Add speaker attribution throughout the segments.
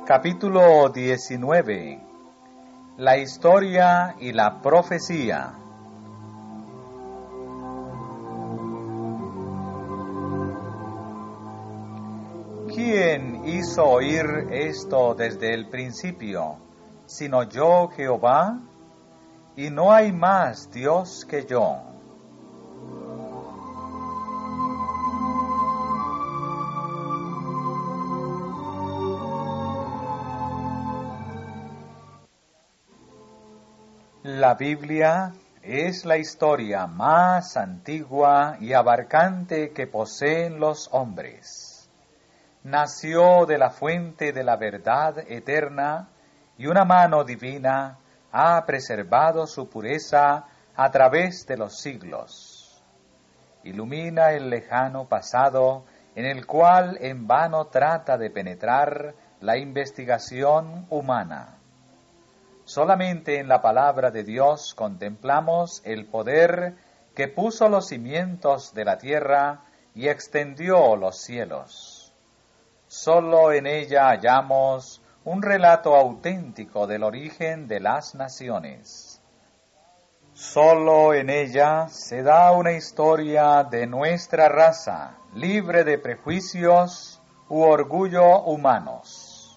Speaker 1: Capítulo 19. La historia y la profecía. ¿Quién hizo oír esto desde el principio, sino yo, Jehová? Y no hay más Dios que yo. La Biblia es la historia más antigua y abarcante que poseen los hombres. Nació de la fuente de la verdad eterna y una mano divina ha preservado su pureza a través de los siglos. Ilumina el lejano pasado en el cual en vano trata de penetrar la investigación humana. Solamente en la palabra de Dios contemplamos el poder que puso los cimientos de la tierra y extendió los cielos. Solo en ella hallamos un relato auténtico del origen de las naciones. Solo en ella se da una historia de nuestra raza, libre de prejuicios u orgullo humanos.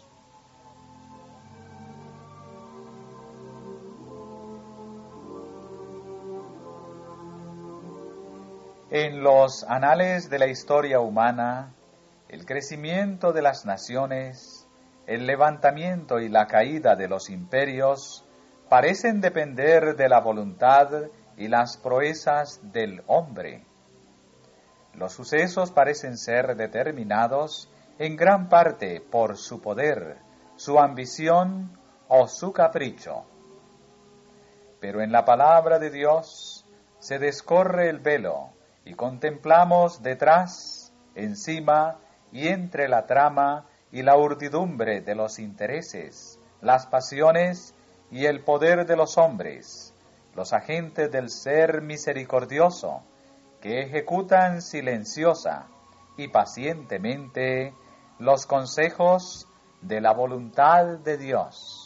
Speaker 1: En los anales de la historia humana, el crecimiento de las naciones, el levantamiento y la caída de los imperios parecen depender de la voluntad y las proezas del hombre. Los sucesos parecen ser determinados en gran parte por su poder, su ambición o su capricho. Pero en la palabra de Dios se descorre el velo y contemplamos detrás, encima y entre la trama y la urdidumbre de los intereses, las pasiones y el poder de los hombres, los agentes del ser misericordioso, que ejecutan silenciosa y pacientemente los consejos de la voluntad de Dios.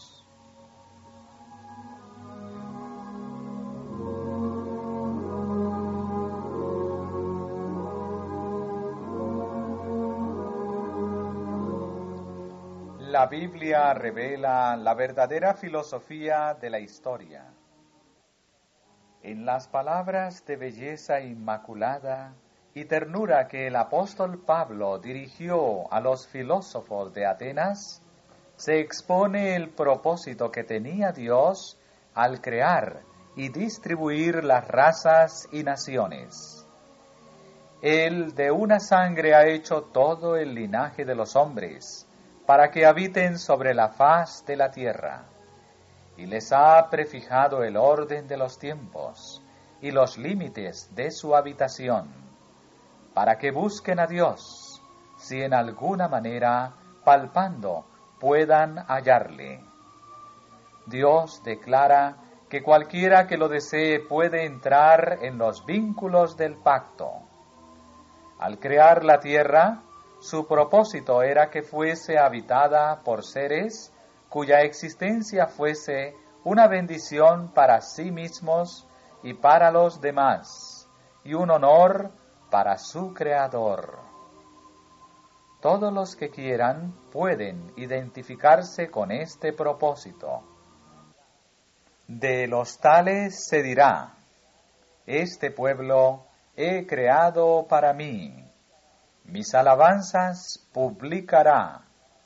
Speaker 1: La Biblia revela la verdadera filosofía de la historia. En las palabras de belleza inmaculada y ternura que el apóstol Pablo dirigió a los filósofos de Atenas, se expone el propósito que tenía Dios al crear y distribuir las razas y naciones. Él de una sangre ha hecho todo el linaje de los hombres, para que habiten sobre la faz de la tierra, y les ha prefijado el orden de los tiempos y los límites de su habitación, para que busquen a Dios, si en alguna manera, palpando, puedan hallarle. Dios declara que cualquiera que lo desee puede entrar en los vínculos del pacto. Al crear la tierra, su propósito era que fuese habitada por seres cuya existencia fuese una bendición para sí mismos y para los demás, y un honor para su Creador. Todos los que quieran pueden identificarse con este propósito. De los tales se dirá: este pueblo he creado para mí. Mis alabanzas publicará.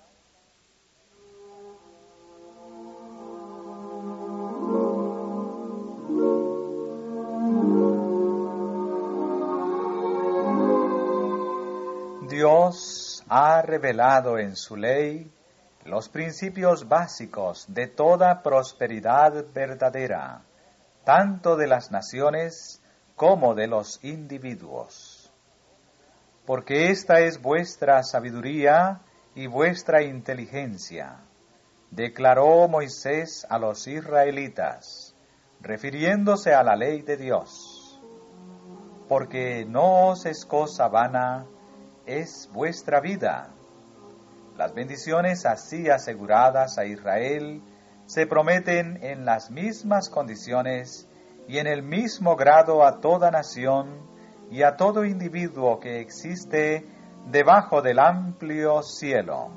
Speaker 1: Dios ha revelado en su ley los principios básicos de toda prosperidad verdadera, tanto de las naciones como de los individuos. Porque esta es vuestra sabiduría y vuestra inteligencia, declaró Moisés a los israelitas, refiriéndose a la ley de Dios. Porque no os es cosa vana, es vuestra vida. Las bendiciones así aseguradas a Israel se prometen en las mismas condiciones y en el mismo grado a toda nación y a todo individuo que existe debajo del amplio cielo.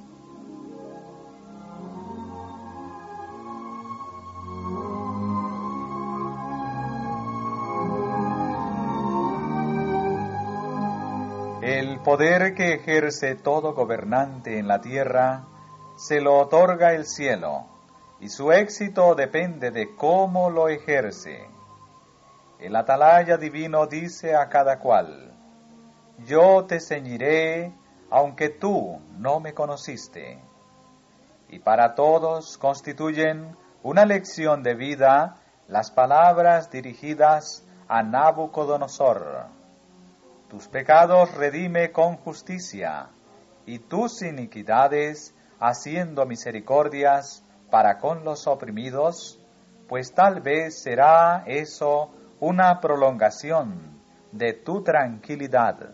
Speaker 1: El poder que ejerce todo gobernante en la tierra se lo otorga el cielo, y su éxito depende de cómo lo ejerce. El atalaya divino dice a cada cual: yo te ceñiré, aunque tú no me conociste. Y para todos constituyen una lección de vida las palabras dirigidas a Nabucodonosor. Tus pecados redime con justicia, y tus iniquidades haciendo misericordias para con los oprimidos, pues tal vez será eso una prolongación de tu tranquilidad.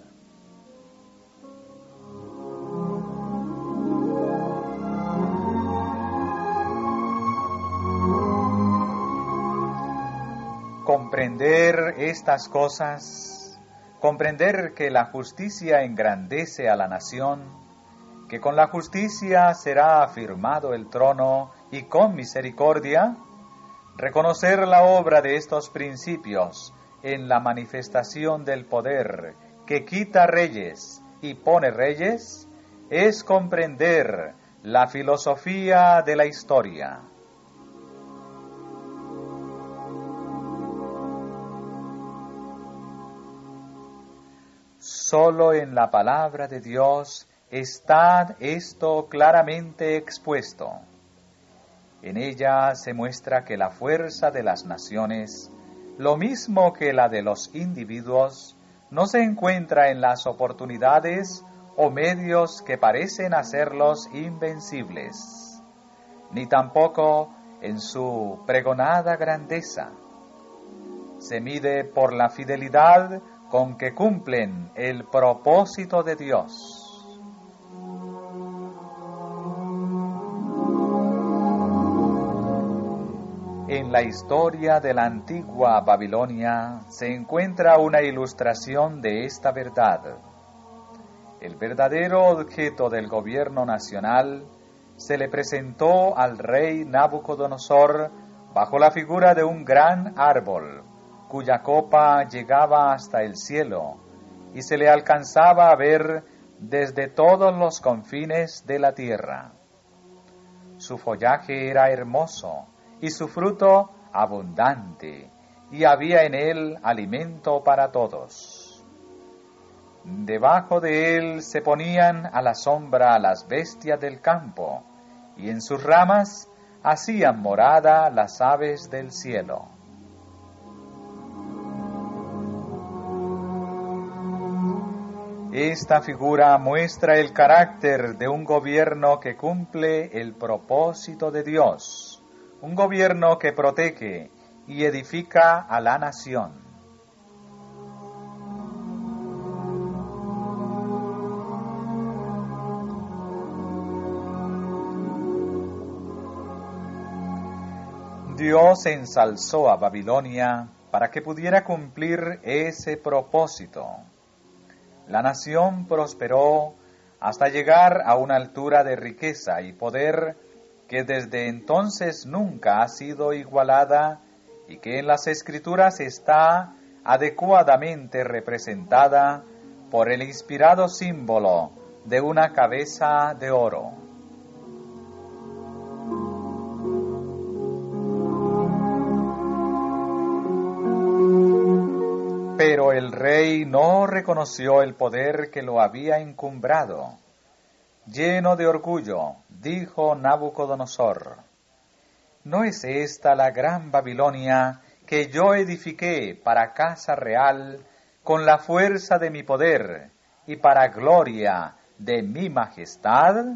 Speaker 1: Comprender estas cosas, comprender que la justicia engrandece a la nación, que con la justicia será afirmado el trono y con misericordia, reconocer la obra de estos principios en la manifestación del poder que quita reyes y pone reyes, es comprender la filosofía de la historia. Solo en la palabra de Dios está esto claramente expuesto. En ella se muestra que la fuerza de las naciones, lo mismo que la de los individuos, no se encuentra en las oportunidades o medios que parecen hacerlos invencibles, ni tampoco en su pregonada grandeza. Se mide por la fidelidad con que cumplen el propósito de Dios. En la historia de la antigua Babilonia se encuentra una ilustración de esta verdad. El verdadero objeto del gobierno nacional se le presentó al rey Nabucodonosor bajo la figura de un gran árbol, cuya copa llegaba hasta el cielo y se le alcanzaba a ver desde todos los confines de la tierra. Su follaje era hermoso y su fruto abundante, y había en él alimento para todos. Debajo de él se ponían a la sombra las bestias del campo, y en sus ramas hacían morada las aves del cielo. Esta figura muestra el carácter de un gobierno que cumple el propósito de Dios, un gobierno que protege y edifica a la nación. Dios ensalzó a Babilonia para que pudiera cumplir ese propósito. La nación prosperó hasta llegar a una altura de riqueza y poder que desde entonces nunca ha sido igualada y que en las Escrituras está adecuadamente representada por el inspirado símbolo de una cabeza de oro. Pero el rey no reconoció el poder que lo había encumbrado. Lleno de orgullo, dijo Nabucodonosor: ¿no es esta la gran Babilonia que yo edifiqué para casa real con la fuerza de mi poder y para gloria de mi majestad?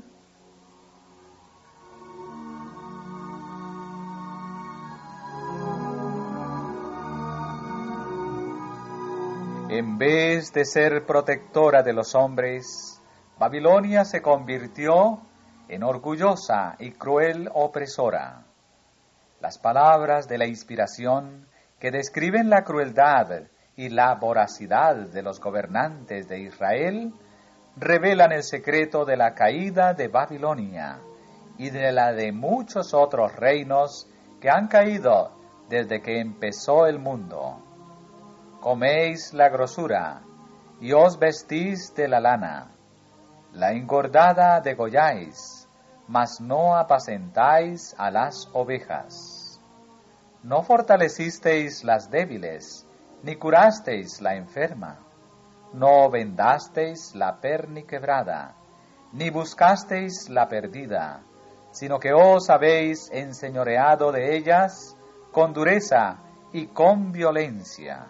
Speaker 1: En vez de ser protectora de los hombres, Babilonia se convirtió en orgullosa y cruel opresora. Las palabras de la inspiración que describen la crueldad y la voracidad de los gobernantes de Israel revelan el secreto de la caída de Babilonia y de la de muchos otros reinos que han caído desde que empezó el mundo. Coméis la grosura y os vestís de la lana. La engordada degolláis, mas no apacentáis a las ovejas. No fortalecisteis las débiles, ni curasteis la enferma. No vendasteis la perniquebrada, ni buscasteis la perdida, sino que os habéis enseñoreado de ellas con dureza y con violencia.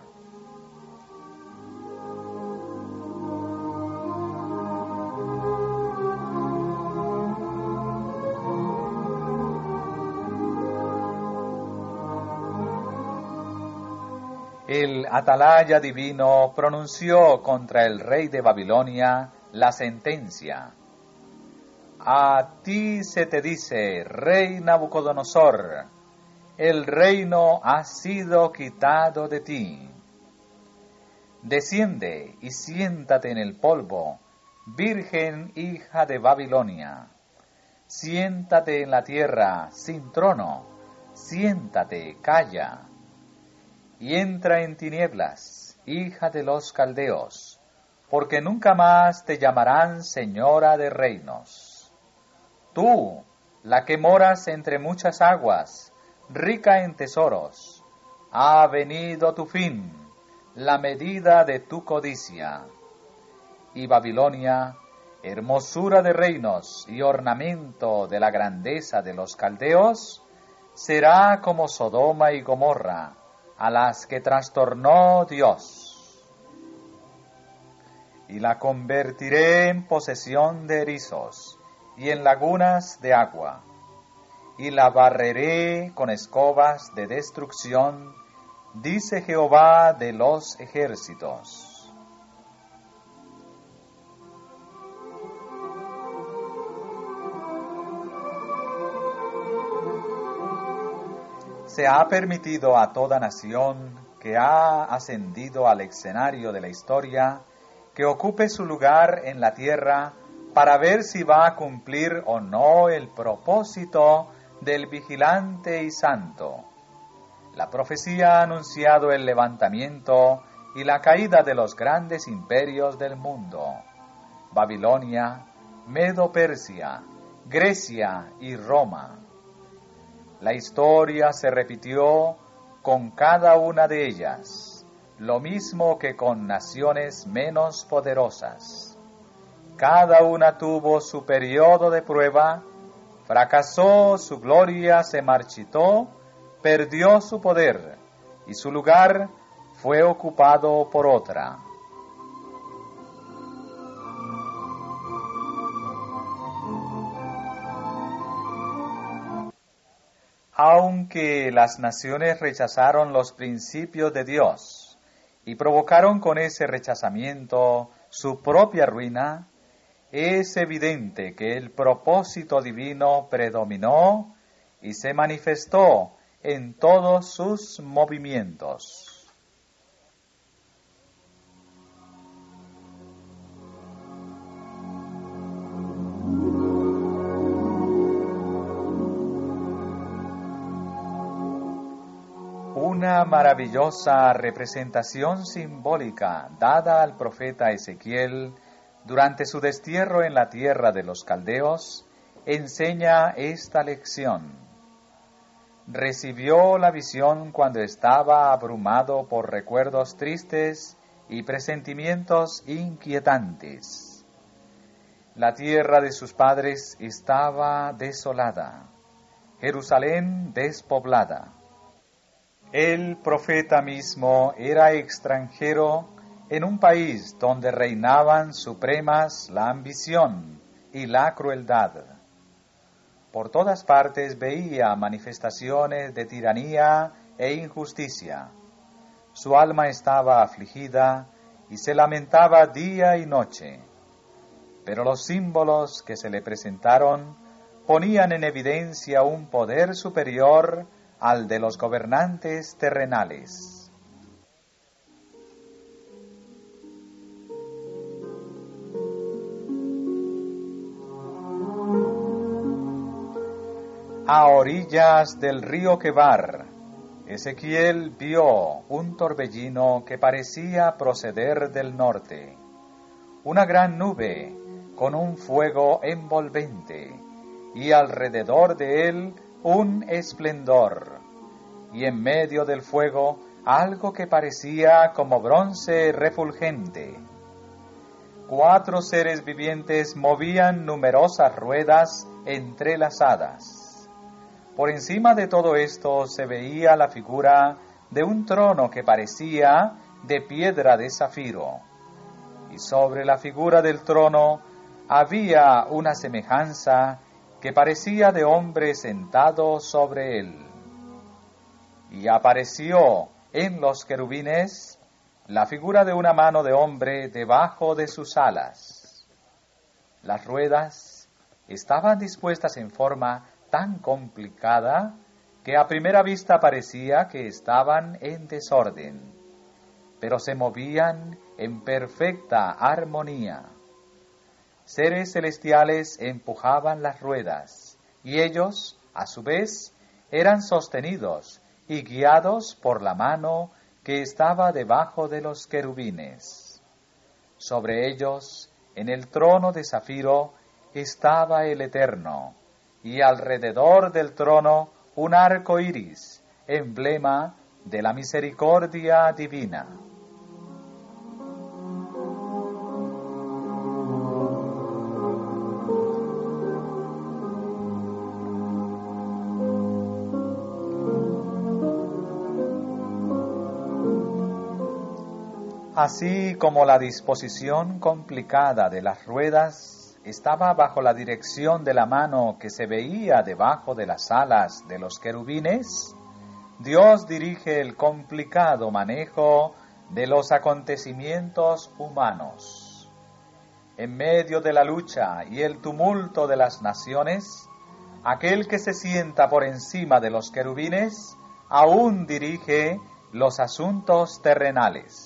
Speaker 1: El atalaya divino pronunció contra el rey de Babilonia la sentencia: a ti se te dice, rey Nabucodonosor, el reino ha sido quitado de ti. Desciende y siéntate en el polvo, virgen hija de Babilonia. Siéntate en la tierra sin trono, siéntate, calla. Y entra en tinieblas, hija de los caldeos, porque nunca más te llamarán señora de reinos. Tú, la que moras entre muchas aguas, rica en tesoros, ha venido tu fin, la medida de tu codicia. Y Babilonia, hermosura de reinos y ornamento de la grandeza de los caldeos, será como Sodoma y Gomorra, a las que trastornó Dios. Y la convertiré en posesión de erizos y en lagunas de agua, y la barreré con escobas de destrucción, dice Jehová de los ejércitos. Se ha permitido a toda nación que ha ascendido al escenario de la historia que ocupe su lugar en la tierra para ver si va a cumplir o no el propósito del vigilante y santo. La profecía ha anunciado el levantamiento y la caída de los grandes imperios del mundo: Babilonia, Medo-Persia, Grecia y Roma. La historia se repitió con cada una de ellas, lo mismo que con naciones menos poderosas. Cada una tuvo su periodo de prueba, fracasó, su gloria se marchitó, perdió su poder, y su lugar fue ocupado por otra. Aunque las naciones rechazaron los principios de Dios y provocaron con ese rechazamiento su propia ruina, es evidente que el propósito divino predominó y se manifestó en todos sus movimientos. Una maravillosa representación simbólica dada al profeta Ezequiel durante su destierro en la tierra de los caldeos enseña esta lección. Recibió la visión cuando estaba abrumado por recuerdos tristes y presentimientos inquietantes. La tierra de sus padres estaba desolada, Jerusalén despoblada. El profeta mismo era extranjero en un país donde reinaban supremas la ambición y la crueldad. Por todas partes veía manifestaciones de tiranía e injusticia. Su alma estaba afligida y se lamentaba día y noche. pero los símbolos que se le presentaron ponían en evidencia un poder superior al de los gobernantes terrenales. A orillas del río Quebar, Ezequiel vio un torbellino que parecía proceder del norte, una gran nube con un fuego envolvente, y alrededor de él un esplendor, y en medio del fuego algo que parecía como bronce refulgente. 4 seres vivientes movían numerosas ruedas entrelazadas. Por encima de todo esto se veía la figura de un trono que parecía de piedra de zafiro, y sobre la figura del trono había una semejanza que parecía de hombre sentado sobre él. Y apareció en los querubines la figura de una mano de hombre debajo de sus alas. Las ruedas estaban dispuestas en forma tan complicada que a primera vista parecía que estaban en desorden, pero se movían en perfecta armonía. Seres celestiales empujaban las ruedas, y ellos, a su vez, eran sostenidos y guiados por la mano que estaba debajo de los querubines. Sobre ellos, en el trono de zafiro, estaba el Eterno, y alrededor del trono un arco iris, emblema de la misericordia divina. Así como la disposición complicada de las ruedas estaba bajo la dirección de la mano que se veía debajo de las alas de los querubines, Dios dirige el complicado manejo de los acontecimientos humanos. En medio de la lucha y el tumulto de las naciones, aquel que se sienta por encima de los querubines aún dirige los asuntos terrenales.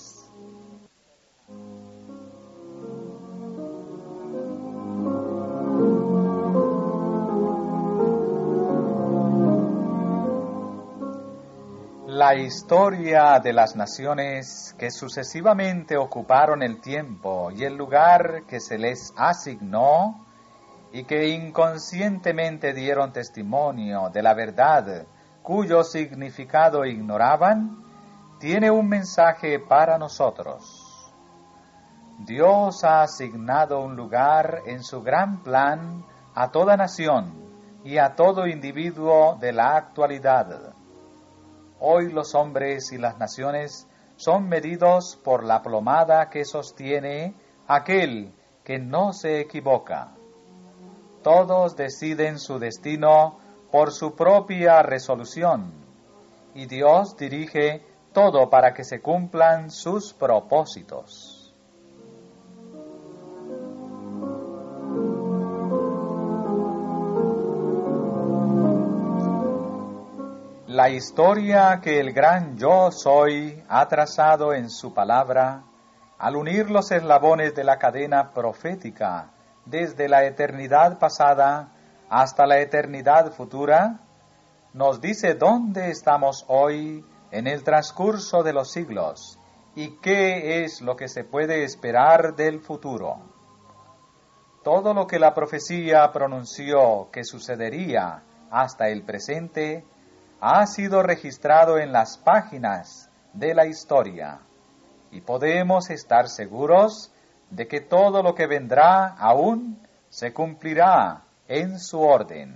Speaker 1: La historia de las naciones que sucesivamente ocuparon el tiempo y el lugar que se les asignó y que inconscientemente dieron testimonio de la verdad cuyo significado ignoraban, tiene un mensaje para nosotros. Dios ha asignado un lugar en su gran plan a toda nación y a todo individuo de la actualidad. Hoy los hombres y las naciones son medidos por la plomada que sostiene aquel que no se equivoca. Todos deciden su destino por su propia resolución, y Dios dirige todo para que se cumplan sus propósitos. La historia que el gran Yo Soy ha trazado en su palabra, al unir los eslabones de la cadena profética desde la eternidad pasada hasta la eternidad futura, nos dice dónde estamos hoy en el transcurso de los siglos y qué es lo que se puede esperar del futuro. Todo lo que la profecía pronunció que sucedería hasta el presente ha sido registrado en las páginas de la historia, y podemos estar seguros de que todo lo que vendrá aún se cumplirá en su orden.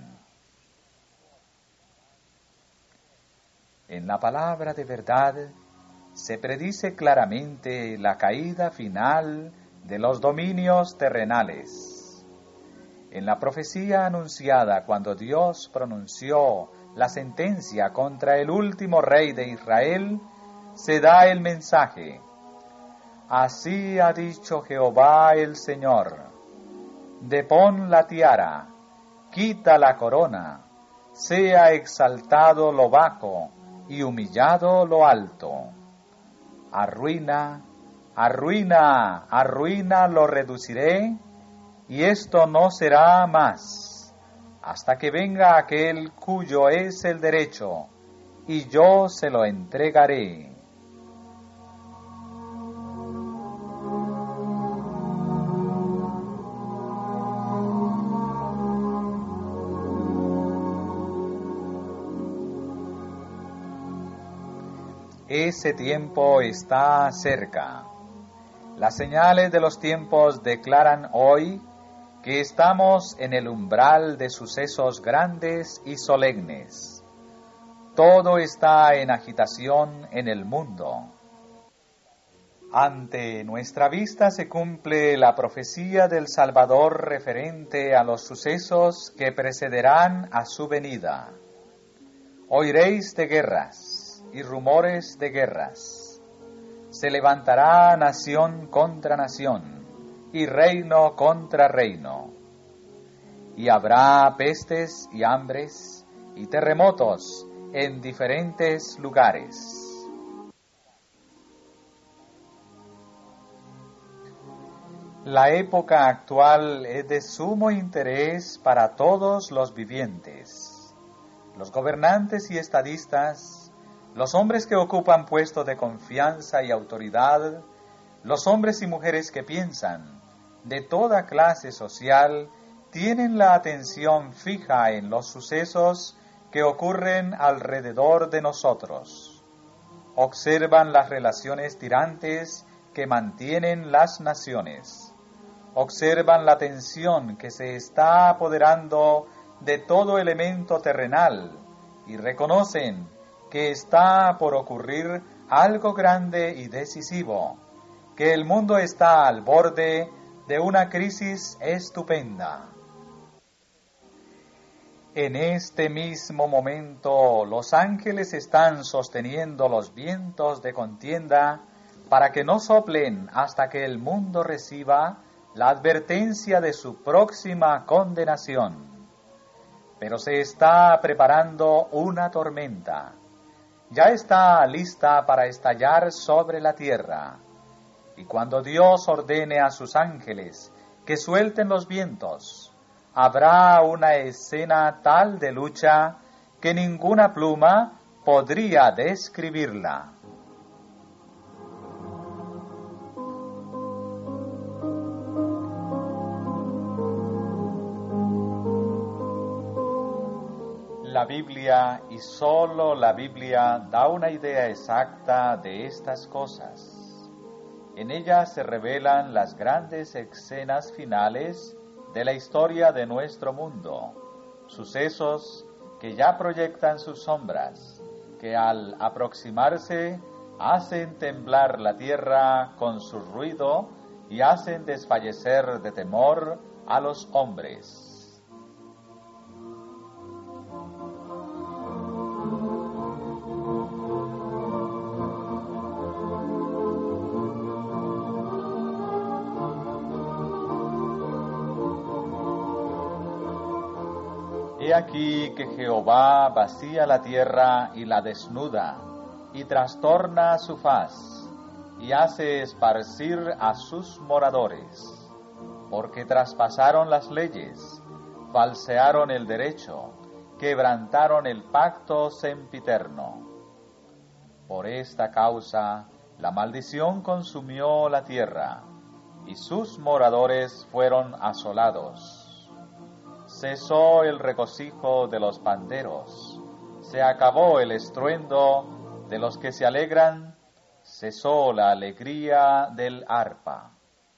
Speaker 1: En la palabra de verdad se predice claramente la caída final de los dominios terrenales. En la profecía anunciada cuando Dios pronunció la sentencia contra el último rey de Israel, se da el mensaje: así ha dicho Jehová el Señor, depón la tiara, quita la corona, sea exaltado lo bajo y humillado lo alto. Arruina, arruina, arruina lo reduciré, y esto no será más, hasta que venga aquel cuyo es el derecho, y yo se lo entregaré. Ese tiempo está cerca. Las señales de los tiempos declaran hoy que estamos en el umbral de sucesos grandes y solemnes. Todo está en agitación en el mundo. Ante nuestra vista se cumple la profecía del Salvador referente a los sucesos que precederán a su venida. Oiréis de guerras y rumores de guerras. Se levantará nación contra nación y reino contra reino. Y habrá pestes y hambres y terremotos en diferentes lugares. La época actual es de sumo interés para todos los vivientes. Los gobernantes y estadistas, los hombres que ocupan puestos de confianza y autoridad, los hombres y mujeres que piensan, de toda clase social, tienen la atención fija en los sucesos que ocurren alrededor de nosotros. Observan las relaciones tirantes que mantienen las naciones. Observan la tensión que se está apoderando de todo elemento terrenal y reconocen que está por ocurrir algo grande y decisivo, que el mundo está al borde de una crisis estupenda. En este mismo momento, los ángeles están sosteniendo los vientos de contienda para que no soplen hasta que el mundo reciba la advertencia de su próxima condenación. Pero se está preparando una tormenta. Ya está lista para estallar sobre la tierra. Y cuando Dios ordene a sus ángeles que suelten los vientos, habrá una escena tal de lucha que ninguna pluma podría describirla. La Biblia y solo la Biblia da una idea exacta de estas cosas. En ella se revelan las grandes escenas finales de la historia de nuestro mundo, sucesos que ya proyectan sus sombras, que al aproximarse hacen temblar la tierra con su ruido y hacen desfallecer de temor a los hombres. He aquí que Jehová vacía la tierra y la desnuda, y trastorna su faz, y hace esparcir a sus moradores, porque traspasaron las leyes, falsearon el derecho, quebrantaron el pacto sempiterno. Por esta causa, la maldición consumió la tierra, y sus moradores fueron asolados. Cesó el regocijo de los panderos, se acabó el estruendo de los que se alegran, cesó la alegría del arpa.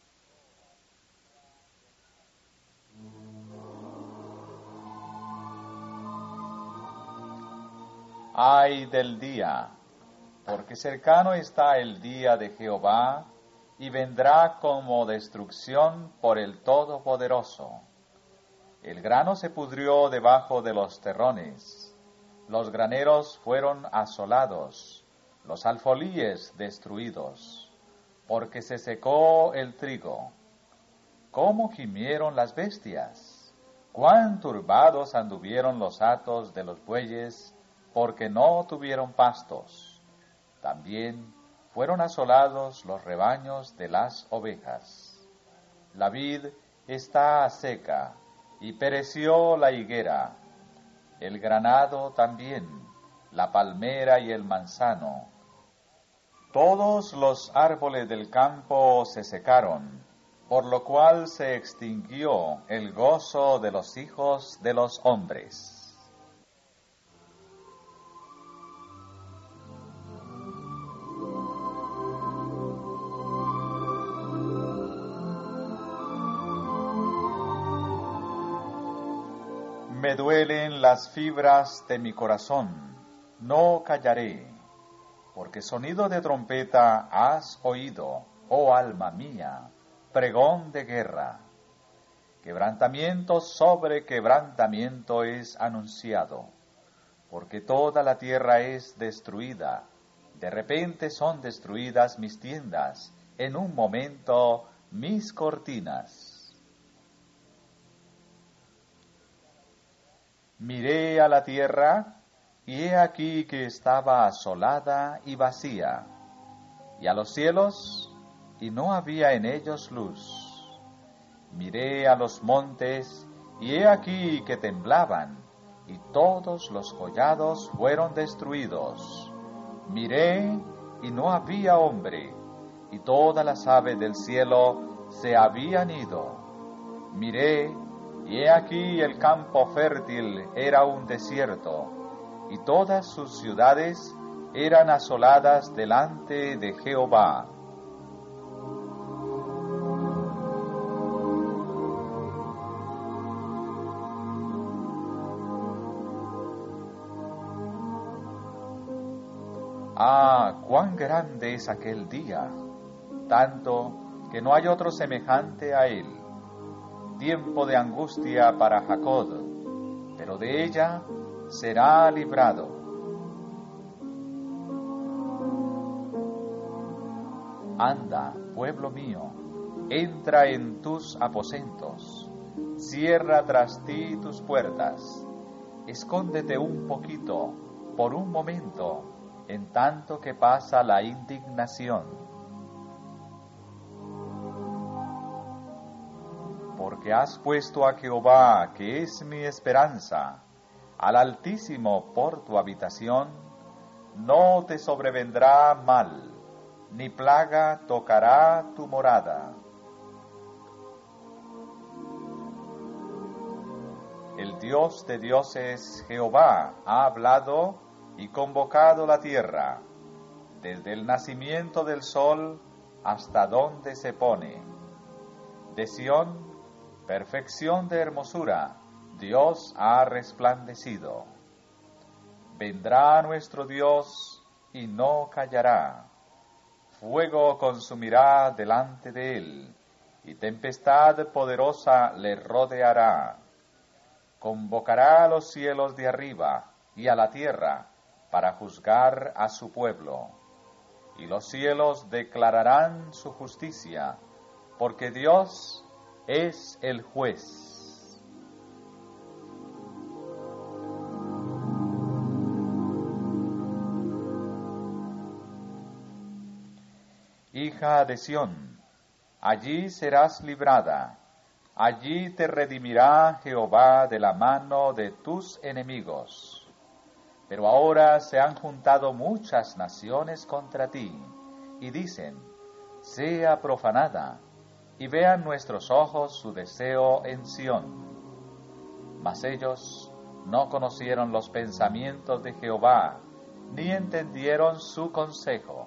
Speaker 1: Ay del día, porque cercano está el día de Jehová, y vendrá como destrucción por el Todopoderoso. El grano se pudrió debajo de los terrones, los graneros fueron asolados, los alfolíes destruidos, porque se secó el trigo. cómo gimieron las bestias, cuán turbados anduvieron los hatos de los bueyes, porque no tuvieron pastos. También fueron asolados los rebaños de las ovejas. La vid está seca, y pereció la higuera, el granado también, la palmera y el manzano. Todos los árboles del campo se secaron, por lo cual se extinguió el gozo de los hijos de los hombres. Me duelen las fibras de mi corazón, no callaré, porque sonido de trompeta has oído, oh alma mía, pregón de guerra. Quebrantamiento sobre quebrantamiento es anunciado, porque toda la tierra es destruida. De repente son destruidas mis tiendas, en un momento mis cortinas. Miré a la tierra, y he aquí que estaba asolada y vacía, y a los cielos, y no había en ellos luz. Miré a los montes, y he aquí que temblaban, y todos los collados fueron destruidos. Miré, y no había hombre, y todas las aves del cielo se habían ido. Miré, y he aquí el campo fértil era un desierto, y todas sus ciudades eran asoladas delante de Jehová. Ah, cuán grande es aquel día, tanto que no hay otro semejante a él. Tiempo de angustia para Jacob, pero de ella será librado. Anda, pueblo mío, entra en tus aposentos, cierra tras ti tus puertas, escóndete un poquito, por un momento, en tanto que pasa la indignación. Porque has puesto a Jehová, que es mi esperanza, al Altísimo por tu habitación, no te sobrevendrá mal, ni plaga tocará tu morada. El Dios de dioses, Jehová, ha hablado y convocado la tierra, desde el nacimiento del sol hasta donde se pone. De Sión, perfección de hermosura, Dios ha resplandecido. Vendrá nuestro Dios y no callará. Fuego consumirá delante de él, y tempestad poderosa le rodeará. Convocará a los cielos de arriba y a la tierra para juzgar a su pueblo. Y los cielos declararán su justicia, porque Dios es el juez. Hija de Sión, allí serás librada, allí te redimirá Jehová de la mano de tus enemigos. Pero ahora se han juntado muchas naciones contra ti, y dicen, sea profanada, y vean nuestros ojos su deseo en Sión. Mas ellos no conocieron los pensamientos de Jehová, ni entendieron su consejo.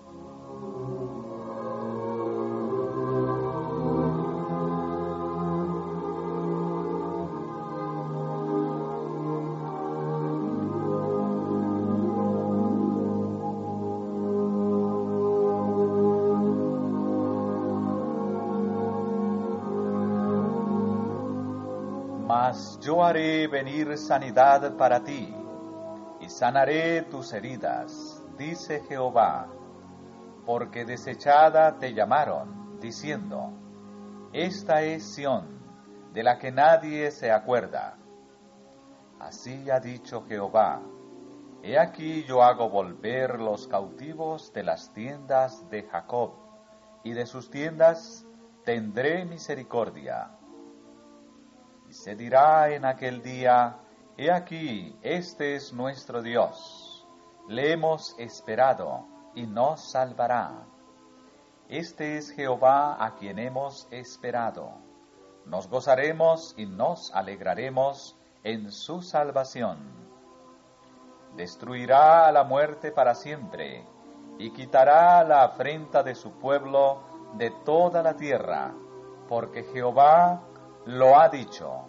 Speaker 1: Mas yo haré venir sanidad para ti, y sanaré tus heridas, dice Jehová, porque desechada te llamaron, diciendo, Esta es Sión, de la que nadie se acuerda. Así ha dicho Jehová: He aquí yo hago volver los cautivos de las tiendas de Jacob, y de sus tiendas tendré misericordia. Y se dirá en aquel día: He aquí, este es nuestro Dios, le hemos esperado, y nos salvará. Este es Jehová a quien hemos esperado. Nos gozaremos y nos alegraremos en su salvación. Destruirá a la muerte para siempre, y quitará la afrenta de su pueblo de toda la tierra, porque Jehová lo ha dicho.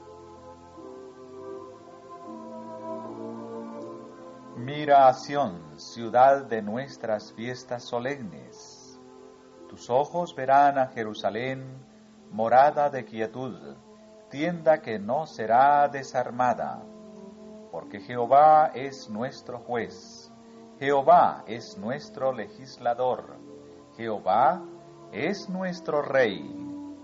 Speaker 1: Mira a Sión, ciudad de nuestras fiestas solemnes. Tus ojos verán a Jerusalén, morada de quietud, tienda que no será desarmada. Porque Jehová es nuestro juez, Jehová es nuestro legislador, Jehová es nuestro rey.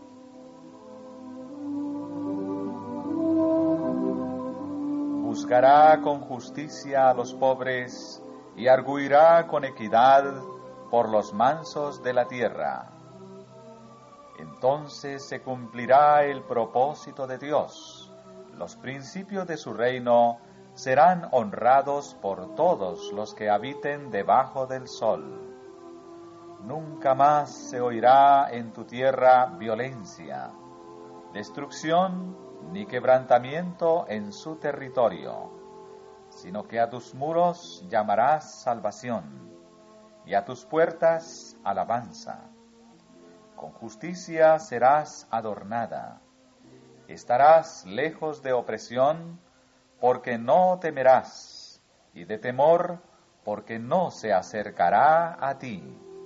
Speaker 1: Juzgará con justicia a los pobres y arguirá con equidad por los mansos de la tierra. Entonces se cumplirá el propósito de Dios. Los principios de su reino serán honrados por todos los que habiten debajo del sol. Nunca más se oirá en tu tierra violencia, destrucción ni quebrantamiento en su territorio, sino que a tus muros llamarás salvación, y a tus puertas alabanza. Con justicia serás adornada, estarás lejos de opresión, porque no temerás, y de temor, porque no se acercará a ti.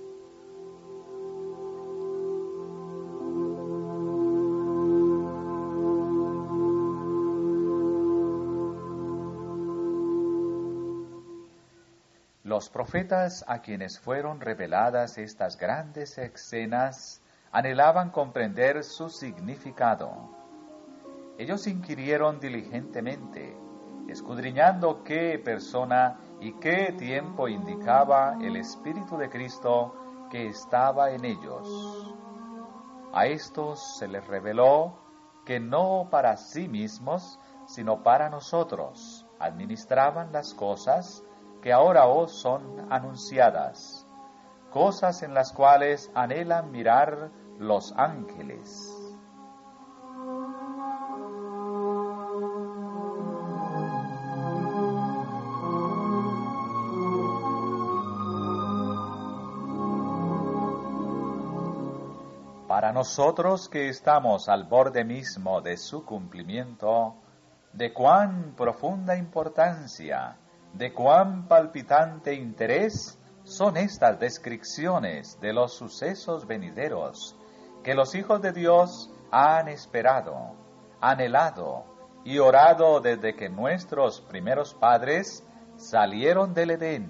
Speaker 1: Los profetas a quienes fueron reveladas estas grandes escenas anhelaban comprender su significado. Ellos inquirieron diligentemente, escudriñando qué persona y qué tiempo indicaba el Espíritu de Cristo que estaba en ellos. A estos se les reveló que no para sí mismos, sino para nosotros, administraban las cosas que ahora os son anunciadas, cosas en las cuales anhelan mirar los ángeles. Para nosotros que estamos al borde mismo de su cumplimiento, de cuán profunda importancia, de cuán palpitante interés son estas descripciones de los sucesos venideros que los hijos de Dios han esperado, anhelado y orado desde que nuestros primeros padres salieron del Edén.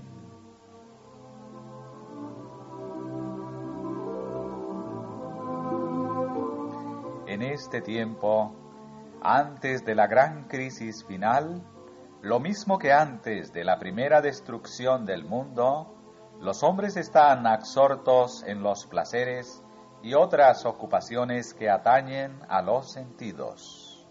Speaker 1: En este tiempo, antes de la gran crisis final, lo mismo que antes de la primera destrucción del mundo, los hombres están absortos en los placeres y otras ocupaciones que atañen a los sentidos.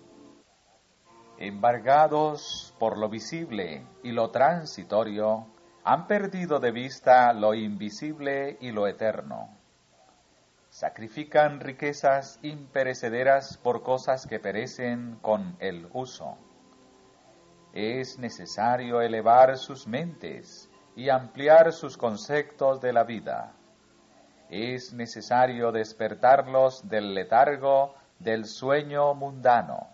Speaker 1: Embargados por lo visible y lo transitorio, han perdido de vista lo invisible y lo eterno. Sacrifican riquezas imperecederas por cosas que perecen con el uso. Es necesario elevar sus mentes y ampliar sus conceptos de la vida. Es necesario despertarlos del letargo del sueño mundano.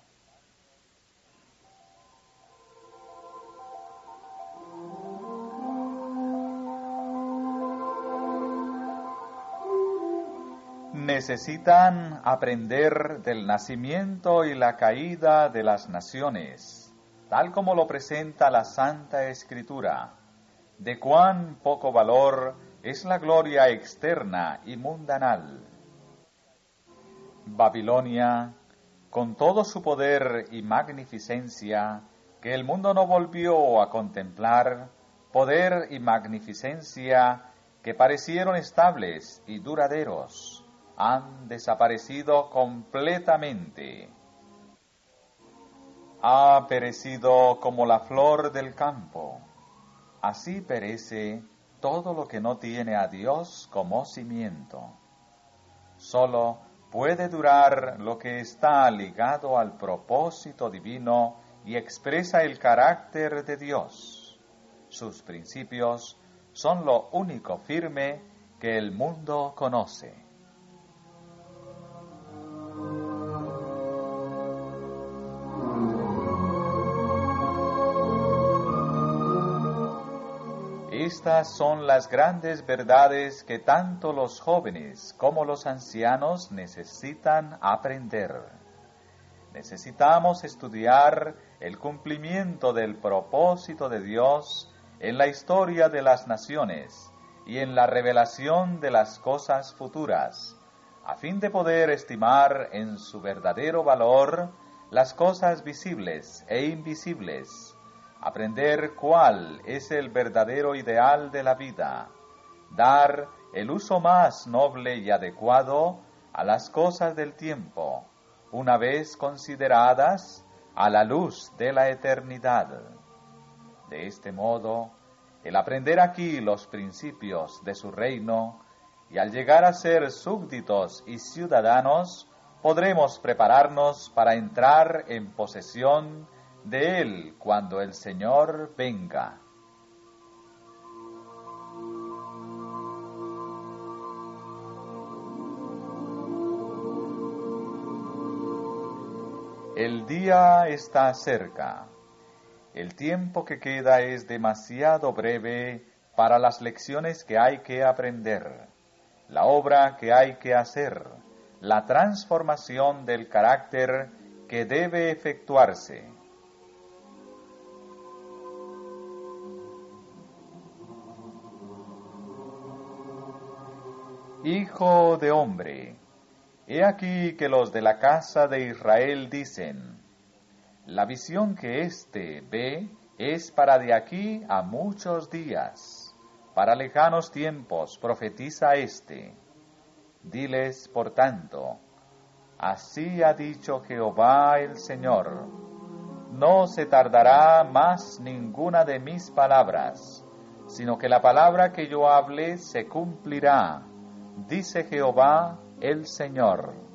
Speaker 1: Necesitan aprender del nacimiento y la caída de las naciones, tal como lo presenta la Santa Escritura, de cuán poco valor es la gloria externa y mundanal. Babilonia, con todo su poder y magnificencia, que el mundo no volvió a contemplar, poder y magnificencia que parecieron estables y duraderos, han desaparecido completamente. Ha perecido como la flor del campo. Así perece todo lo que no tiene a Dios como cimiento. Solo puede durar lo que está ligado al propósito divino y expresa el carácter de Dios. Sus principios son lo único firme que el mundo conoce. Estas son las grandes verdades que tanto los jóvenes como los ancianos necesitan aprender. Necesitamos estudiar el cumplimiento del propósito de Dios en la historia de las naciones y en la revelación de las cosas futuras, a fin de poder estimar en su verdadero valor las cosas visibles e invisibles, aprender cuál es el verdadero ideal de la vida, dar el uso más noble y adecuado a las cosas del tiempo, una vez consideradas a la luz de la eternidad. De este modo, el aprender aquí los principios de su reino y al llegar a ser súbditos y ciudadanos, podremos prepararnos para entrar en posesión de él cuando el Señor venga. El día está cerca. El tiempo que queda es demasiado breve para las lecciones que hay que aprender, la obra que hay que hacer, la transformación del carácter que debe efectuarse. Hijo de hombre, he aquí que los de la casa de Israel dicen: la visión que éste ve es para de aquí a muchos días, para lejanos tiempos profetiza éste. Diles, por tanto, así ha dicho Jehová el Señor: no se tardará más ninguna de mis palabras, sino que la palabra que yo hable se cumplirá, dice Jehová el Señor.